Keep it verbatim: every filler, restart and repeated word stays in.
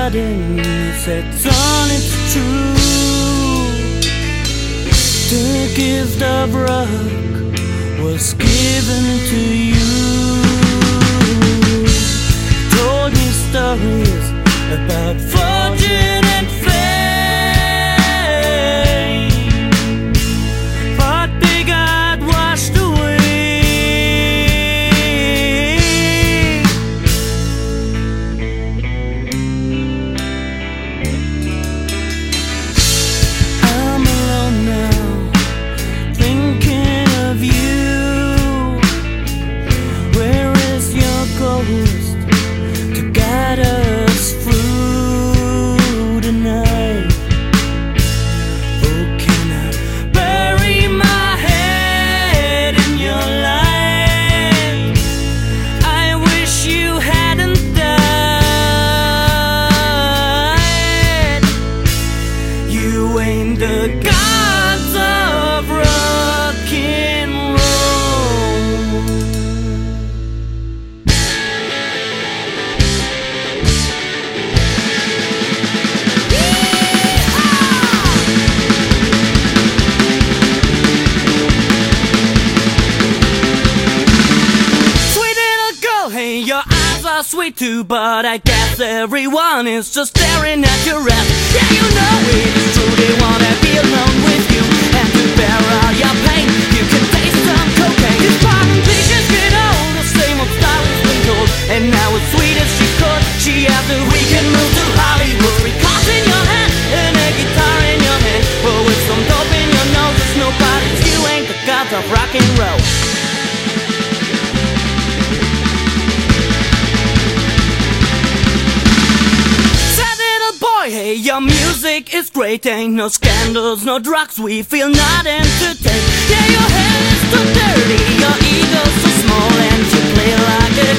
sudden he said, son, it's true. The gift of rock was given to you. Told me stories about fortune and fame, but they got washed away. I'm alone now, thinking of you. Where is your ghost to guide us through the night? Oh, can I bury my head in your light? I wish you hadn't died. You ain't the gods of rock and roll. Hey, your eyes are sweet too, but I guess everyone is just staring at your ass. Yeah, you know it is true, they wanna be alone with you, and to bear all your pain, you can taste some cocaine. These modern pictures get old, the same old style has been told, and now as sweet as she could, she had the weekend move to Hollywood. Three cars in your hand, and a guitar in your hand, but with some dope in your nose, it's nobody's. You ain't the gods of rock and roll. Hey, your music is great, ain't no scandals, no drugs, we feel not entertained. Yeah, your hair is too dirty, your ego's so small, and you play like a